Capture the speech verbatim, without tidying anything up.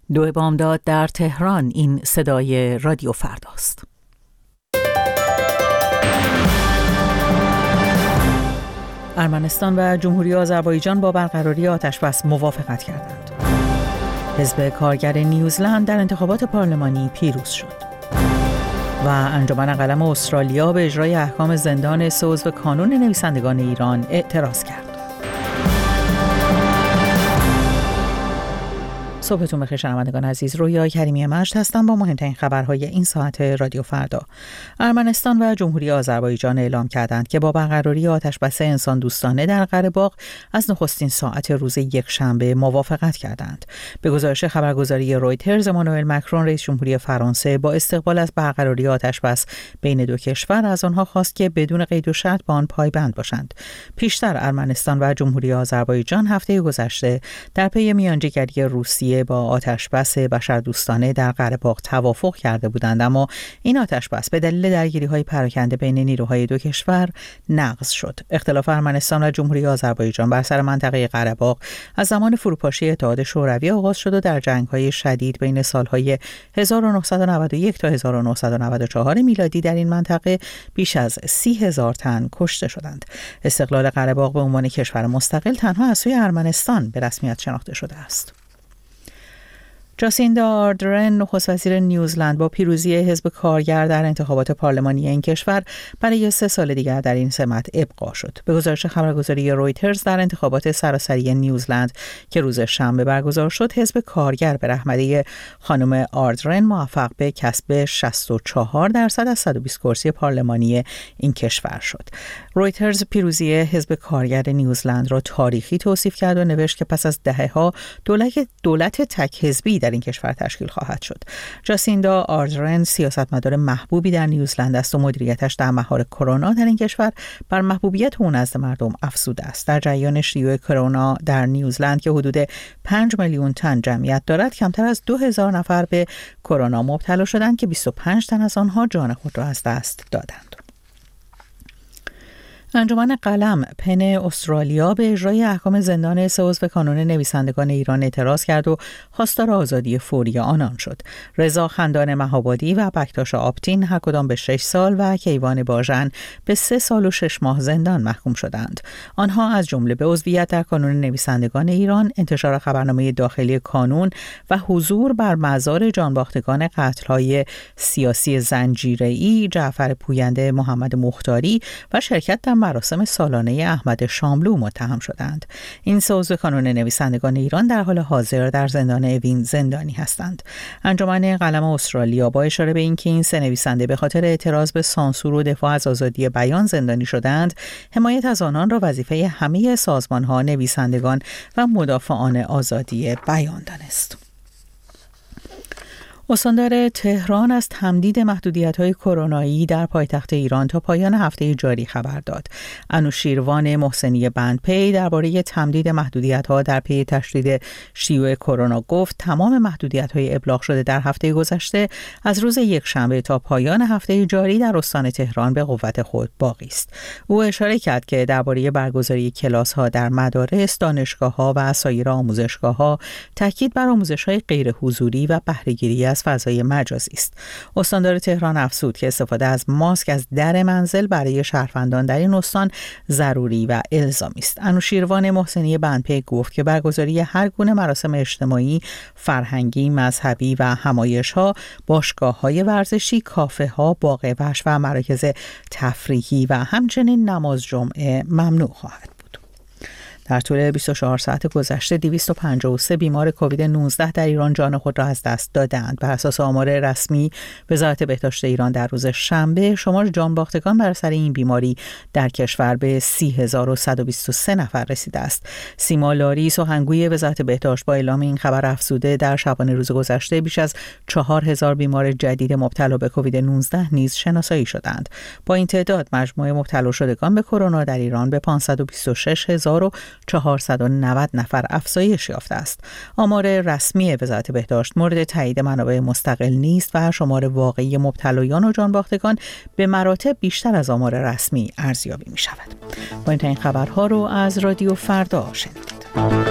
دو بامداد در تهران. این صدای رادیو فرداست. ارمنستان و جمهوری آذربایجان با برقراری آتش‌بس موافقت کردند. حزب کارگر نیوزلند در انتخابات پارلمانی پیروز شد. و انجمن قلم استرالیا به اجرای احکام زندان سه عضو کانون نویسندگان ایران اعتراض کرد. صبحتون بخیر شنوندگان عزیز، رویا کریمی مجد هستم با مهمترین خبرهای این ساعت رادیو فردا. ارمنستان و جمهوری آذربایجان اعلام کردند که با برقراری آتش‌بس انسان دوستانه در قره باغ از نخستین ساعت روز یکشنبه موافقت کردند. به گزارش خبرگزاری رویترز، امانوئل مکرون رئیس جمهوری فرانسه با استقبال از برقراری آتش‌بس بین دو کشور از آنها خواست که بدون قید و شرط به آن پایبند باشند. پیشتر ارمنستان و جمهوری آذربایجان هفته گذشته در پی میانجیگری روسیه با آتش‌بس بشردوستانه در قره باغ توافق کرده بودند، اما این آتش‌بس به دلیل درگیری‌های پراکنده بین نیروهای دو کشور نقض شد. اختلاف ارمنستان و جمهوری آذربایجان بر سر منطقه قره باغ از زمان فروپاشی اتحاد شوروی آغاز شد و در جنگ‌های شدید بین سال‌های هزار و نهصد و نود و یک تا هزار و نهصد و نود و چهار میلادی در این منطقه بیش از سی هزار تن کشته شدند. استقلال قره باغ به عنوان کشور مستقل تنها از سوی ارمنستان به رسمیت شناخته شده است. جاسیندا آردرن نخست وزیر نیوزلند با پیروزی حزب کارگر در انتخابات پارلمانی این کشور برای سه سال دیگر در این سمت ابقا شد. به گزارش خبرگزاری رویترز، در انتخابات سراسری نیوزلند که روز شنبه برگزار شد، حزب کارگر به رهبری خانم آردرن موفق به کسب شصت و چهار درصد از صد و بیست کرسی پارلمانی این کشور شد. رویترز پیروزی حزب کارگر نیوزلند را تاریخی توصیف کرد و نوشت که پس از دهه‌ها دولت دولت تک حزبی در این کشور تشکیل خواهد شد. جاسیندا آردرن سیاستمدار محبوبی در نیوزلند است و مدیریتش در مهار کرونا در این کشور بر محبوبیت او نزد مردم افزوده است. در جریان شیوع کرونا در نیوزلند که حدود پنج میلیون تن جمعیت دارد، کمتر از دو هزار نفر به کرونا مبتلا شدند که بیست و پنج تن از آنها جان خود را از دست دادند. انجمن قلم پن استرالیا به اجرای احکام زندان سه عضو کانون نویسندگان ایران اعتراض کرد و خواستار آزادی فوری آنان شد. رضا خندان مهابادی و بکتاش آپتین هر کدام به شش سال و کیوان باژن به سه سال و شش ماه زندان محکوم شدند. آنها از جمله به عضویت در کانون نویسندگان ایران، انتشار خبرنامه داخلی کانون و حضور بر مزار جانباختگان قتل‌های سیاسی زنجیره‌ای جعفر پوینده، محمد مختاری و شرکت در مراسم سالانه احمد شاملو متهم شدند. این سه عضو کانون نویسندگان ایران در حال حاضر در زندان اوین زندانی هستند. انجمن قلم استرالیا با اشاره به اینکه این سه نویسنده به خاطر اعتراض به سانسور و دفاع از آزادی بیان زندانی شدند، حمایت از آنان را وظیفه همه سازمان‌ها، نویسندگان و مدافعان آزادی بیان دانست. استاندار تهران از تمدید محدودیت‌های کرونایی در پایتخت ایران تا پایان هفته جاری خبر داد. انوشیروان محسنی بندپی درباره تمدید محدودیت‌ها در پی تشدید شیوع کرونا گفت تمام محدودیت‌های ابلاغ شده در هفته گذشته از روز یکشنبه تا پایان هفته جاری در استان تهران به قوت خود باقی است. او اشاره کرد که درباره برگزاری کلاس‌ها در مدارس، دانشگاه‌ها و سایر آموزشگاه‌ها تاکید بر آموزش‌های غیر حضوری و بهره‌گیری از فضای مجازی است. استاندار تهران افزود که استفاده از ماسک از در منزل برای شهروندان در این استان ضروری و الزامی است. انوشیروان محسنی بندپی گفت که برگزاری هر گونه مراسم اجتماعی، فرهنگی، مذهبی و همایش‌ها، باشگاه‌های ورزشی، کافه‌ها، باغ وحش و مراکز تفریحی و همچنین نماز جمعه ممنوع خواهد بود. در طول بیست و چهار ساعت گذشته دویست و پنجاه و سه بیمار کووید نوزده در ایران جان خود را از دست دادند. بر اساس آمار رسمی وزارت بهداشت ایران در روز شنبه، شمار جان باختگان بر اثر این بیماری در کشور به سی هزار و صد و بیست و سه نفر رسیده است. سیما لاری، سخنگوی وزارت بهداشت، با اعلام این خبر افزوده در شبانه روز گذشته بیش از چهار هزار بیمار جدید مبتلا به کووید نوزده نیز شناسایی شدند. با این تعداد مجموع مبتلا شدگان به کرونا در ایران به پانصد و بیست و شش هزار و چهارصد و نود نفر افزایش یافته است. آمار رسمی وزارت بهداشت مورد تایید منابع مستقل نیست و شمار واقعی مبتلایان و جانباختگان به مراتب بیشتر از آمار رسمی ارزیابی می شود. با این خبرها رو از رادیو فردا شنیدید.